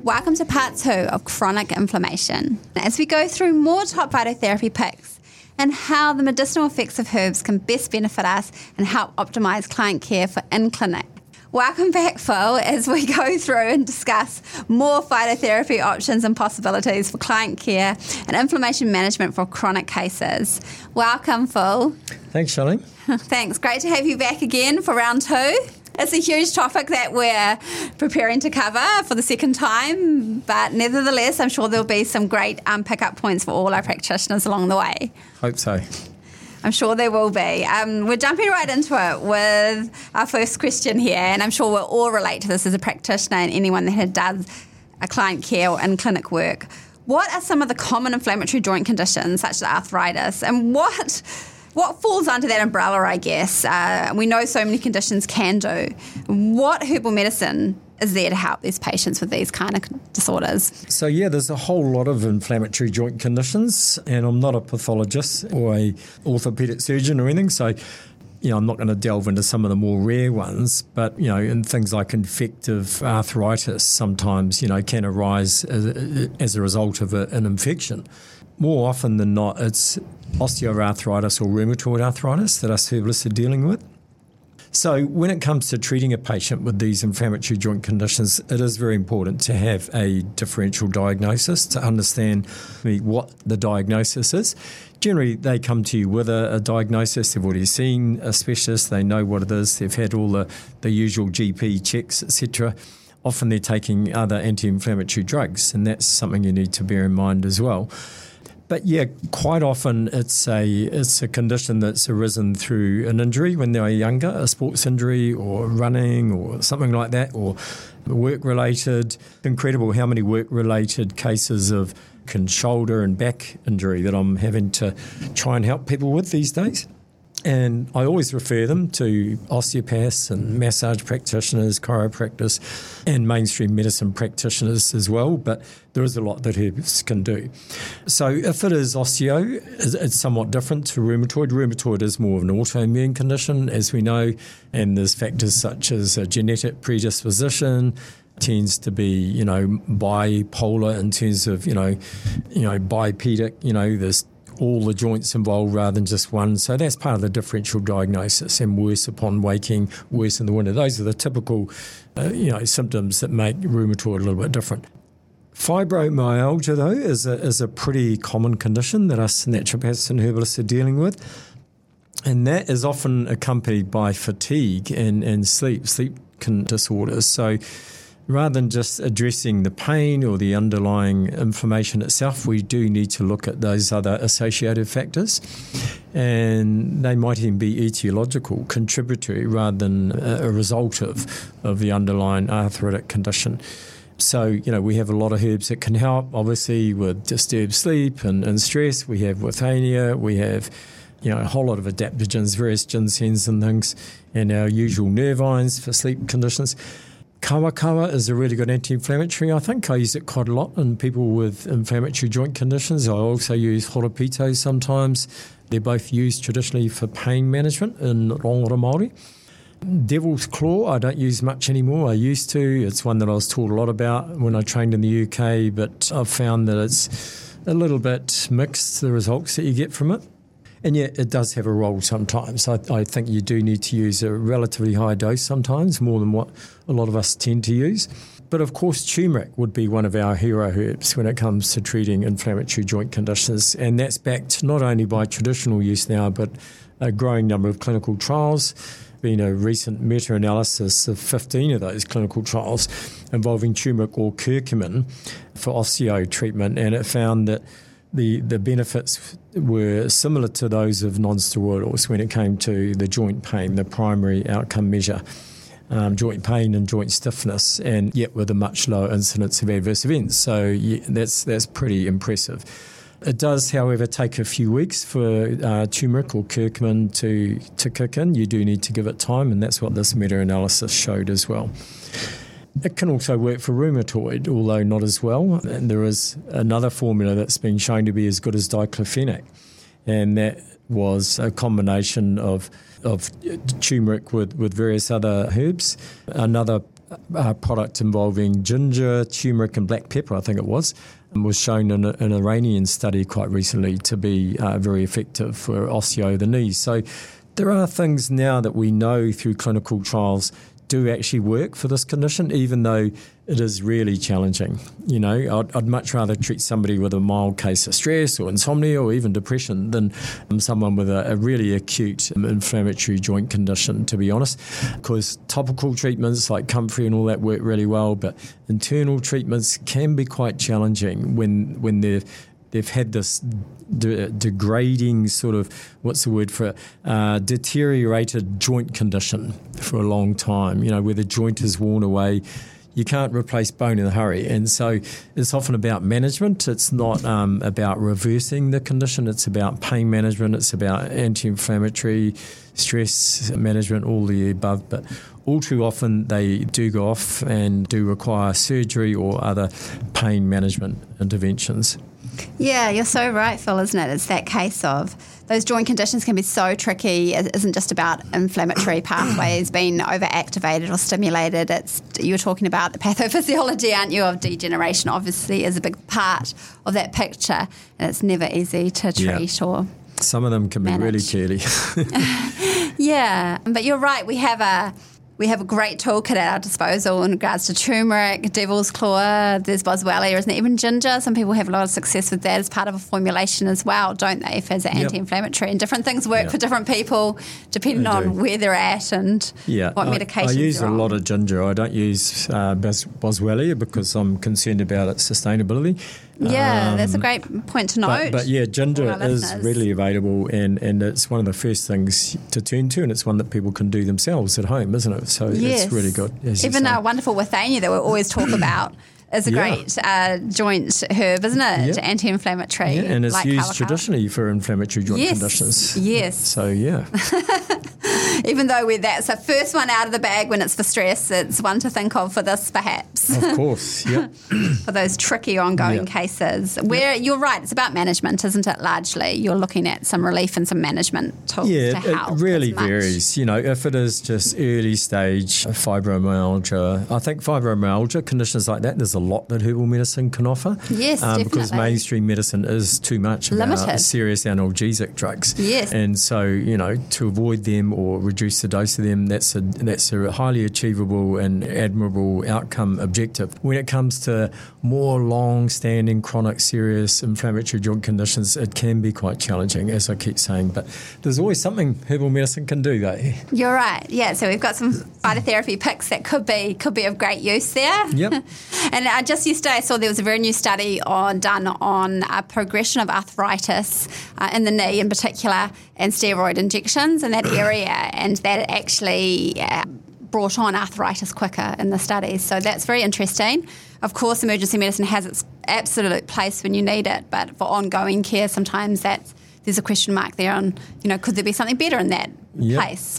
Welcome to part 2 of chronic inflammation. As we go through more top phytotherapy picks and how the medicinal effects of herbs can best benefit us and help optimise client care for in-clinic. Welcome back, Phil, as we go through and discuss more phytotherapy options and possibilities for client care and inflammation management for chronic cases. Welcome, Phil. Thanks, Charlene. Thanks. Great to have you back again for round 2. It's a huge topic that we're preparing to cover for the second time, but nevertheless, I'm sure there'll be some great pick-up points for all our practitioners along the way. Hope so. I'm sure there will be. We're jumping right into it with our first question here, and I'm sure we'll all relate to this as a practitioner and anyone that does a client care or in-clinic work. What are some of the common inflammatory joint conditions, such as arthritis, and what falls under that umbrella, I guess? We know so many conditions can do. What herbal medicine is there to help these patients with these kind of disorders? So, there's a whole lot of inflammatory joint conditions, and I'm not a pathologist or a orthopaedic surgeon or anything, so I'm not going to delve into some of the more rare ones, but, in things like infective arthritis sometimes, can arise as a result of an infection. More often than not, it's osteoarthritis or rheumatoid arthritis that us herbalists are dealing with. So when it comes to treating a patient with these inflammatory joint conditions, it is very important to have a differential diagnosis to understand what the diagnosis is. Generally, they come to you with a diagnosis. They've already seen a specialist. They know what it is. They've had all the usual GP checks, etc. Often they're taking other anti-inflammatory drugs, and that's something you need to bear in mind as well. But quite often it's a condition that's arisen through an injury when they were younger, a sports injury or running or something like that, or work-related. Incredible how many work-related cases of shoulder and back injury that I'm having to try and help people with these days. And I always refer them to osteopaths and massage practitioners, chiropractors, and mainstream medicine practitioners as well, but there is a lot that herbs can do. So if it is osteo, it's somewhat different to rheumatoid. Rheumatoid is more of an autoimmune condition, as we know, and there's factors such as a genetic predisposition, tends to be, bipolar in terms of, bipedic, there's all the joints involved rather than just one. So that's part of the differential diagnosis, and worse upon waking, worse in the winter. Those are the typical, symptoms that make rheumatoid a little bit different. Fibromyalgia, though, is a pretty common condition that us naturopaths and herbalists are dealing with. And that is often accompanied by fatigue and sleep disorders. So rather than just addressing the pain or the underlying inflammation itself, we do need to look at those other associated factors. And they might even be etiological, contributory, rather than a result of the underlying arthritic condition. So, we have a lot of herbs that can help, obviously, with disturbed sleep and stress. We have withania, we have a whole lot of adaptogens, various ginsengs and things, and our usual nervines for sleep conditions. Kawakawa is a really good anti-inflammatory, I think. I use it quite a lot in people with inflammatory joint conditions. I also use horopito sometimes. They're both used traditionally for pain management in Rongora Māori. Devil's Claw, I don't use much anymore. I used to. It's one that I was taught a lot about when I trained in the UK, but I've found that it's a little bit mixed, the results that you get from it. And yet it does have a role sometimes. I think you do need to use a relatively high dose sometimes, more than what a lot of us tend to use. But of course, turmeric would be one of our hero herbs when it comes to treating inflammatory joint conditions. And that's backed not only by traditional use now, but a growing number of clinical trials. Been a recent meta-analysis of 15 of those clinical trials involving turmeric or curcumin for osteo treatment, and it found that the benefits were similar to those of non-steroidals when it came to the joint pain, the primary outcome measure, joint pain and joint stiffness, and yet with a much lower incidence of adverse events. So that's pretty impressive. It does, however, take a few weeks for turmeric or curcumin to kick in. You do need to give it time, and that's what this meta-analysis showed as well. It can also work for rheumatoid, although not as well. And there is another formula that's been shown to be as good as diclofenac, and that was a combination of turmeric with various other herbs. Another product involving ginger, turmeric and black pepper, I think it was shown in an Iranian study quite recently to be very effective for osteo of the knees. So there are things now that we know through clinical trials do actually work for this condition, even though it is really challenging. You know, I'd much rather treat somebody with a mild case of stress or insomnia or even depression than someone with a really acute inflammatory joint condition, to be honest, because topical treatments like Comfrey and all that work really well, but internal treatments can be quite challenging when they've had this degrading sort of, what's the word for it, deteriorated joint condition for a long time, you know, where the joint is worn away. You can't replace bone in a hurry. And so it's often about management. It's not about reversing the condition. It's about pain management. It's about anti-inflammatory, stress management, all the above. But all too often they do go off and do require surgery or other pain management interventions. Yeah, you're so right, Phil, isn't it? It's that case of those joint conditions can be so tricky. It isn't just about inflammatory pathways being overactivated or stimulated. You're talking about the pathophysiology, aren't you, of degeneration obviously is a big part of that picture, and it's never easy to treat or some of them can manage. Be really curly. Yeah, but you're right. We have a great toolkit at our disposal in regards to turmeric, devil's claw, there's boswellia, isn't it? Even ginger. Some people have a lot of success with that as part of a formulation as well, don't they, as an anti-inflammatory. And different things work for different people depending on where they're at and what medications I use they're on. a lot of ginger. I don't use boswellia because I'm concerned about its sustainability. Yeah, that's a great point to note. But ginger is readily available and it's one of the first things to turn to, and it's one that people can do themselves at home, isn't it? So it's really good. Even our wonderful Withania that we always talk about is a great joint herb, isn't it? Yeah. Anti-inflammatory. Yeah, and it's like used traditionally for inflammatory joint conditions. Yes. So, yeah. Even though that's the first one out of the bag when it's for stress, it's one to think of for this, perhaps. Of course, yeah. For those tricky ongoing cases. Where you're right, it's about management, isn't it, largely? You're looking at some relief and some management tools to help. It really varies. You know, if it is just early stage fibromyalgia, I think fibromyalgia, conditions like that, there's a lot that herbal medicine can offer. Yes, definitely. Because mainstream medicine is too much about serious analgesic drugs. Yes. And so, you know, to avoid them or reduce the dose of them, that's a highly achievable and admirable outcome objective. When it comes to more long-standing, chronic, serious inflammatory joint conditions, it can be quite challenging, as I keep saying. But there's always something herbal medicine can do, though. You're right. Yeah, so we've got some phytotherapy picks that could be of great use there. Yep. And just yesterday I saw there was a very new study done on progression of arthritis in the knee in particular and steroid injections in that area, and that actually brought on arthritis quicker in the studies. So that's very interesting. Of course, emergency medicine has its absolute place when you need it, but for ongoing care, sometimes there's a question mark there on, you know, could there be something better in that place?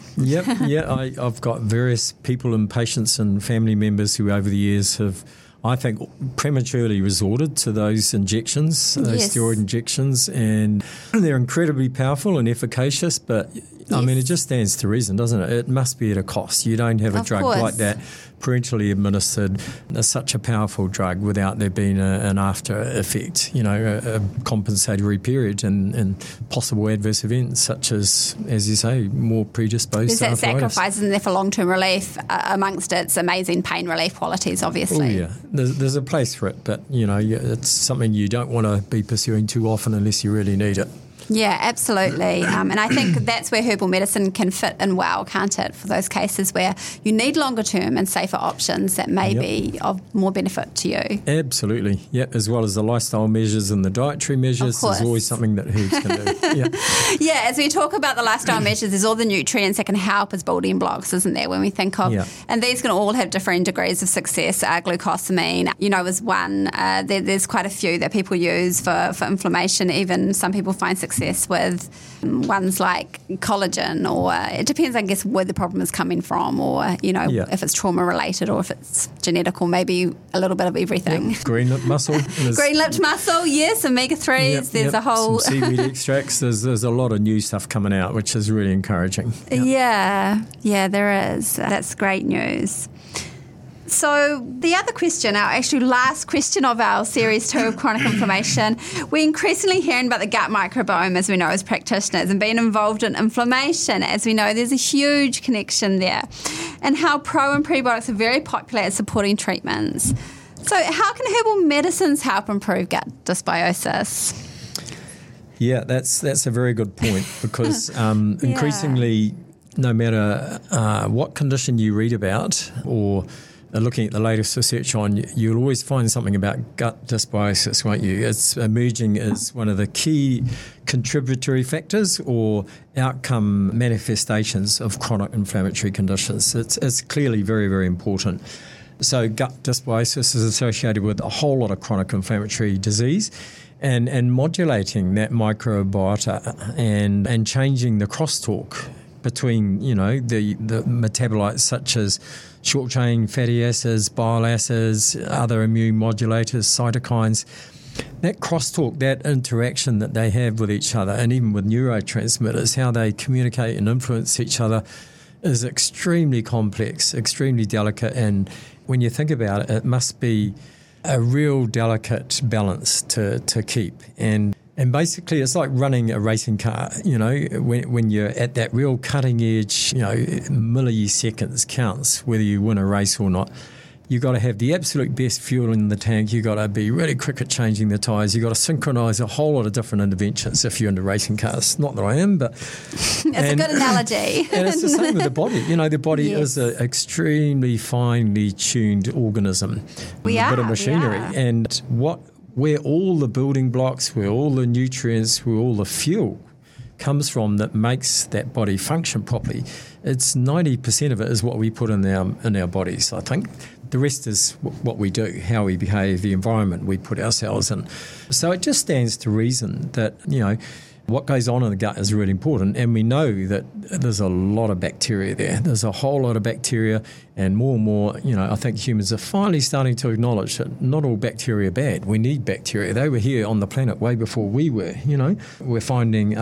I've got various people and patients and family members who over the years have, I think, prematurely resorted to those injections, those steroid injections, and they're incredibly powerful and efficacious, but I mean, it just stands to reason, doesn't it? It must be at a cost. You don't have a drug like that parenterally administered, such a powerful drug without there being an after effect, you know, a compensatory period and possible adverse events such as you say, more predisposed to arthritis. There's that sacrifice in there for long-term relief amongst its amazing pain relief qualities, obviously. Oh, yeah. There's a place for it, but, you know, it's something you don't want to be pursuing too often unless you really need it. Yeah, absolutely. And I think that's where herbal medicine can fit in well, can't it, for those cases where you need longer term and safer options that may be of more benefit to you. Absolutely, as well as the lifestyle measures and the dietary measures. There's always something that herbs can do. As we talk about the lifestyle measures, there's all the nutrients that can help as building blocks, isn't there, when we think of, and these can all have different degrees of success. Glucosamine, you know, is one. There's quite a few that people use for inflammation. Even some people find success with ones like collagen, or it depends, I guess, where the problem is coming from, or, you know, if it's trauma related or if it's genetic, or maybe a little bit of everything. Green-lipped mussel. Green-lipped mussel, yes, omega-3s. There's a whole... Some seaweed extracts. There's a lot of new stuff coming out, which is really encouraging. Yeah, there is. That's great news. So the other question, our actually last question of our series 2 of chronic inflammation, we're increasingly hearing about the gut microbiome, as we know, as practitioners, and being involved in inflammation. As we know, there's a huge connection there, and how pro and prebiotics are very popular at supporting treatments. So how can herbal medicines help improve gut dysbiosis? Yeah, that's a very good point, because increasingly, no matter what condition you read about or looking at the latest research on, you'll always find something about gut dysbiosis, won't you? It's emerging as one of the key contributory factors or outcome manifestations of chronic inflammatory conditions. It's clearly very, very important. So gut dysbiosis is associated with a whole lot of chronic inflammatory disease, and modulating that microbiota and changing the crosstalk between, the metabolites such as short-chain fatty acids, bile acids, other immune modulators, cytokines. That crosstalk, that interaction that they have with each other, and even with neurotransmitters, how they communicate and influence each other, is extremely complex, extremely delicate, and when you think about it, it must be a real delicate balance to keep. And basically, it's like running a racing car, when you're at that real cutting edge, milliseconds counts whether you win a race or not. You've got to have the absolute best fuel in the tank. You've got to be really quick at changing the tyres. You've got to synchronise a whole lot of different interventions if you're into racing cars. Not that I am, but... It's a good analogy. And it's the same with the body. The body is an extremely finely tuned organism. A bit of machinery. And where all the building blocks, where all the nutrients, where all the fuel comes from that makes that body function properly, it's 90% of it is what we put in our bodies, I think. The rest is what we do, how we behave, the environment we put ourselves in. So it just stands to reason that, what goes on in the gut is really important, and we know that there's a lot of bacteria there. There's a whole lot of bacteria, and more, I think humans are finally starting to acknowledge that not all bacteria are bad. We need bacteria. They were here on the planet way before we were, We're finding,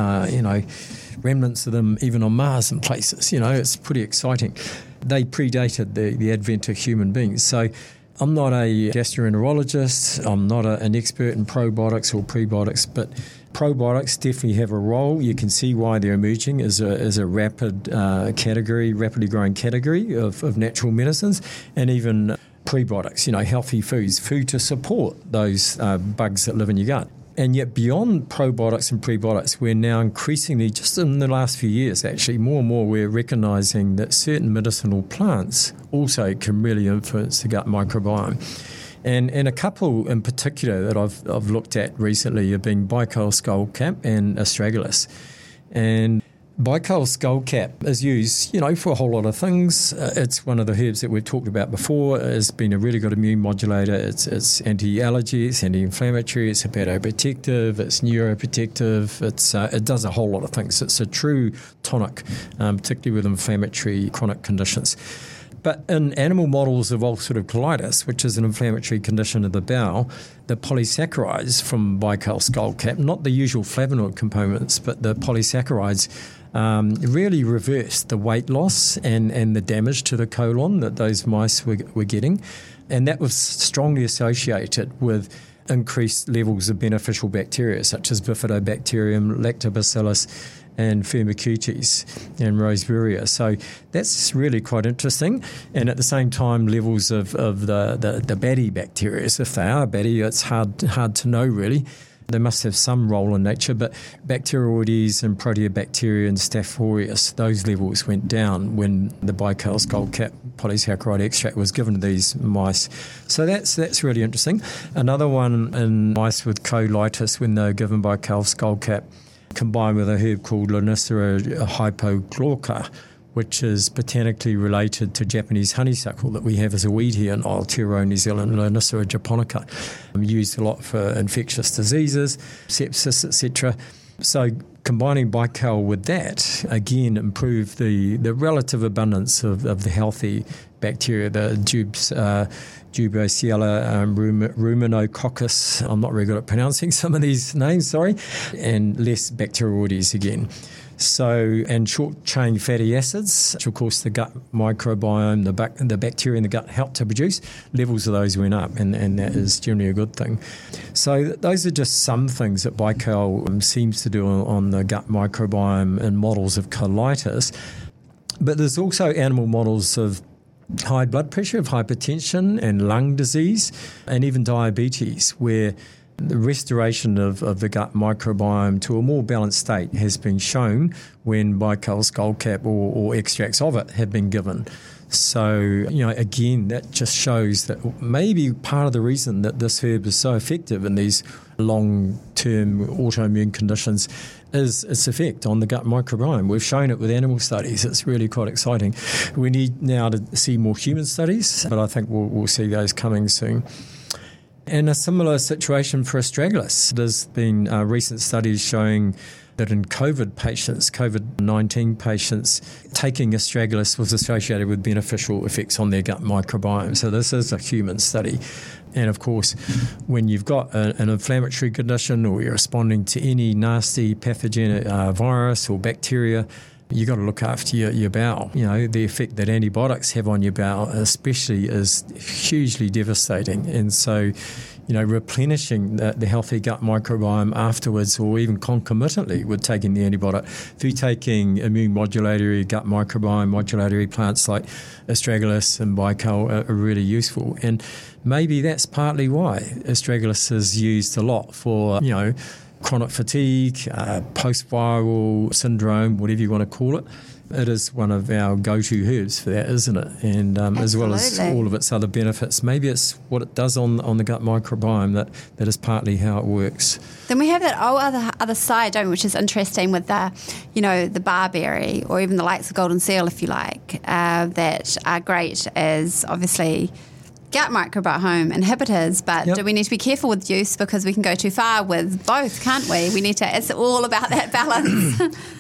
remnants of them even on Mars and places, It's pretty exciting. They predated the advent of human beings. So I'm not a gastroenterologist. I'm not an expert in probiotics or prebiotics, but probiotics definitely have a role. You can see why they're emerging as a rapidly growing category of natural medicines, and even prebiotics, healthy foods, food to support those bugs that live in your gut. And yet beyond probiotics and prebiotics, we're now increasingly, just in the last few years actually, more and more we're recognising that certain medicinal plants also can really influence the gut microbiome. And a couple in particular that I've looked at recently have been Baikal skullcap and astragalus. And Baikal skullcap is used, for a whole lot of things. It's one of the herbs that we've talked about before. It's been a really good immune modulator. It's anti-allergy, it's anti-inflammatory, it's hepatoprotective, it's neuroprotective. It does a whole lot of things. It's a true tonic, particularly with inflammatory chronic conditions. But in animal models of ulcerative colitis, which is an inflammatory condition of the bowel, the polysaccharides from Baikal skullcap, not the usual flavonoid components, but the polysaccharides, really reversed the weight loss and the damage to the colon that those mice were getting. And that was strongly associated with increased levels of beneficial bacteria, such as Bifidobacterium, Lactobacillus, and Firmicutes and Roseburia. So that's really quite interesting. And at the same time, levels of the baddie bacteria. If they are baddie, it's hard to know really. They must have some role in nature, but Bacteroides and Proteobacteria and Staph aureus, those levels went down when the Baikal skullcap polysaccharide extract was given to these mice. So that's really interesting. Another one in mice with colitis when they were given Baikal skullcap, combined with a herb called Lonicera hypochlorca, which is botanically related to Japanese honeysuckle that we have as a weed here in Aotearoa, New Zealand, Lonicera japonica, used a lot for infectious diseases, sepsis, etc. So combining Baikal with that, again, improved the relative abundance of the healthy bacteria, the Dubicella, Ruminococcus, I'm not very good at pronouncing some of these names, sorry, and less Bacteroides again. So, and short-chain fatty acids, which of course the gut microbiome, the bacteria in the gut help to produce, levels of those went up, and that is generally a good thing. So those are just some things that Baikal seems to do on the gut microbiome in models of colitis. But there's also animal models of high blood pressure, of hypertension and lung disease, and even diabetes, where the restoration of the gut microbiome to a more balanced state has been shown when Baikal skullcap or extracts of it have been given. So, again, that just shows that maybe part of the reason that this herb is so effective in these long-term autoimmune conditions is its effect on the gut microbiome. We've shown it with animal studies. It's really quite exciting. We need now to see more human studies, but I think we'll see those coming soon. And a similar situation for astragalus. There's been recent studies showing that in COVID-19 patients, taking astragalus was associated with beneficial effects on their gut microbiome. So this is a human study. And of course, when you've got an inflammatory condition or you're responding to any nasty pathogenic virus or bacteria, you've got to look after your bowel. The effect that antibiotics have on your bowel especially is hugely devastating. And so, replenishing the healthy gut microbiome afterwards or even concomitantly with taking the antibiotic through taking immune modulatory, gut microbiome modulatory plants like astragalus and Baikal are really useful. And maybe that's partly why astragalus is used a lot for, chronic fatigue, post-viral syndrome, whatever you want to call it. It is one of our go-to herbs for that, isn't it? And as well as all of its other benefits. Maybe it's what it does on the gut microbiome that is partly how it works. Then we have that other side, don't we, which is interesting with the barberry or even the likes of golden seal, if you like, that are great as obviously gut microbiome inhibitors, but do we need to be careful with use because we can go too far with both, can't we? It's all about that balance.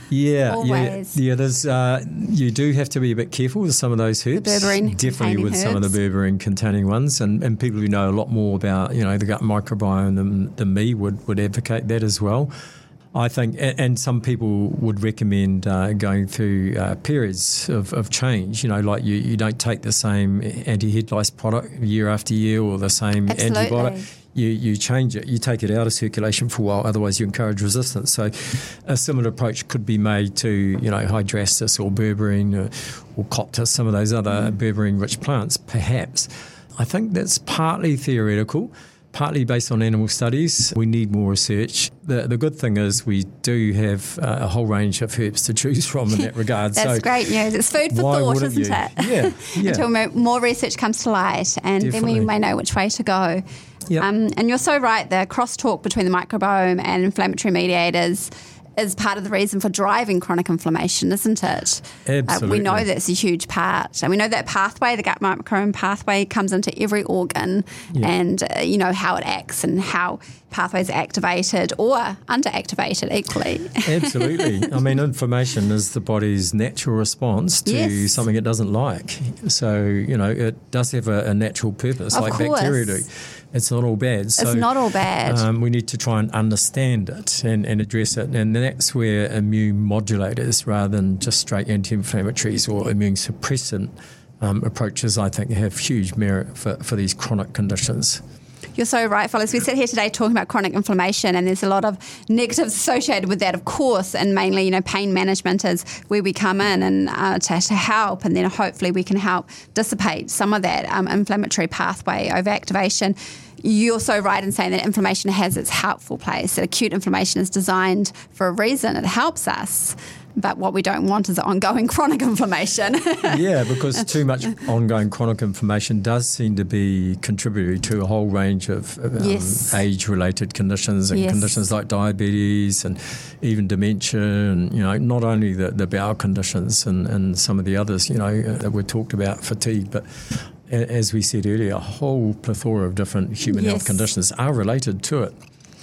Always. There's you do have to be a bit careful with some of those herbs. The berberine definitely with herbs. Some of the berberine containing ones, and people who know a lot more about the gut microbiome than me would advocate that as well. I think, and some people would recommend going through periods of change. Like you don't take the same anti-head lice product year after year or the same antibiotic. You change it, you take it out of circulation for a while, otherwise you encourage resistance. So a similar approach could be made to, hydrastis or berberine or coptis, some of those other berberine-rich plants, perhaps. I think that's partly theoretical, partly based on animal studies. We need more research. The good thing is we do have a whole range of herbs to choose from in that regard. That's great news. It's food for thought, isn't it? Yeah. Until more research comes to light, and Definitely. Then we may know which way to go. Yep. And you're so right, the crosstalk between the microbiome and inflammatory mediators is part of the reason for driving chronic inflammation, isn't it? Absolutely. We know that's a huge part. And we know that pathway, the gut microbiome pathway, comes into every organ and, how it acts and how pathways are activated or underactivated equally. Absolutely. I mean, inflammation is the body's natural response to something it doesn't like. So, it does have a natural purpose, like bacteria do. It's not all bad. So, it's not all bad. We need to try and understand it and address it. And that's where immune modulators, rather than just straight anti-inflammatories or immune suppressant approaches, I think, have huge merit for these chronic conditions. You're so right, fellas. We sit here today talking about chronic inflammation, and there's a lot of negatives associated with that, of course, and mainly, pain management is where we come in and to help, and then hopefully we can help dissipate some of that inflammatory pathway overactivation. You're so right in saying that inflammation has its helpful place. That acute inflammation is designed for a reason. It helps us. But what we don't want is ongoing chronic inflammation. Yeah, because too much ongoing chronic inflammation does seem to be contributory to a whole range of age-related conditions and conditions like diabetes and even dementia and, not only the bowel conditions and some of the others, that we talked about, fatigue, but as we said earlier, a whole plethora of different human health conditions are related to it.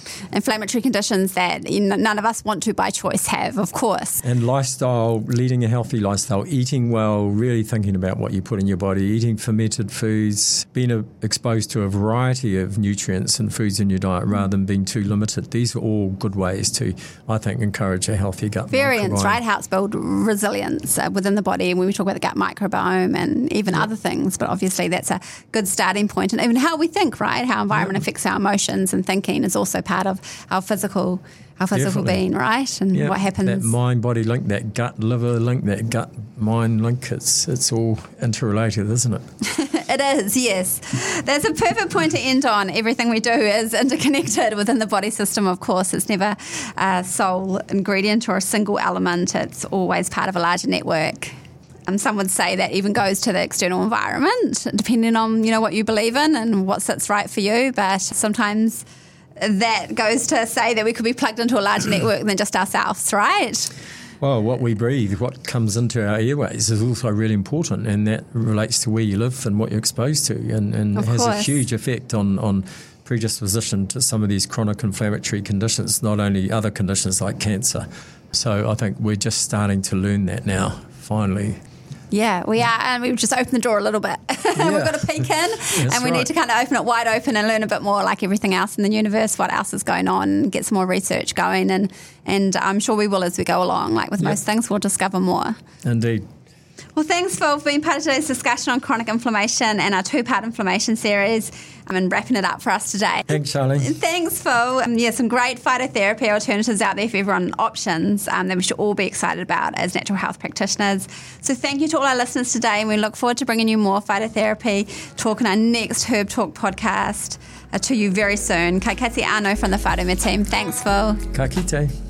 inflammatory conditions that none of us want to by choice have, of course. And lifestyle, leading a healthy lifestyle, eating well, really thinking about what you put in your body, eating fermented foods, being exposed to a variety of nutrients and foods in your diet rather than being too limited. These are all good ways to, I think, encourage a healthy gut Variance, microbiome. right? How it's built resilience within the body. And when we talk about the gut microbiome and even other things, but obviously that's a good starting point. And even how we think, right? How environment affects our emotions and thinking is also part of our physical being, right? And what happens. That mind-body link, that gut-liver link, that gut-mind link, it's all interrelated, isn't it? It is, yes. That's a perfect point to end on. Everything we do is interconnected within the body system, of course. It's never a sole ingredient or a single element. It's always part of a larger network. Some would say that even goes to the external environment, depending on, what you believe in and what sits right for you. But sometimes that goes to say that we could be plugged into a larger network than just ourselves, right? Well, what we breathe, what comes into our airways is also really important, and that relates to where you live and what you're exposed to, and it has a huge effect on predisposition to some of these chronic inflammatory conditions, not only other conditions like cancer. So I think we're just starting to learn that now, finally. Yeah, we are, and we've just opened the door a little bit. We've got to peek in, and we need to kind of open it wide open and learn a bit more, like everything else in the universe, what else is going on, get some more research going, and I'm sure we will as we go along. Like with most things, we'll discover more. Indeed. Well, thanks, Phil, for being part of today's discussion on chronic inflammation and our two-part inflammation series and wrapping it up for us today. Thanks, Charlie. Thanks, Phil. Some great phytotherapy alternatives out there for everyone, options that we should all be excited about as natural health practitioners. So thank you to all our listeners today, and we look forward to bringing you more phytotherapy talk in our next Herb Talk podcast to you very soon. Kai kite anō from the Whātume team. Thanks, Phil. Ka kite.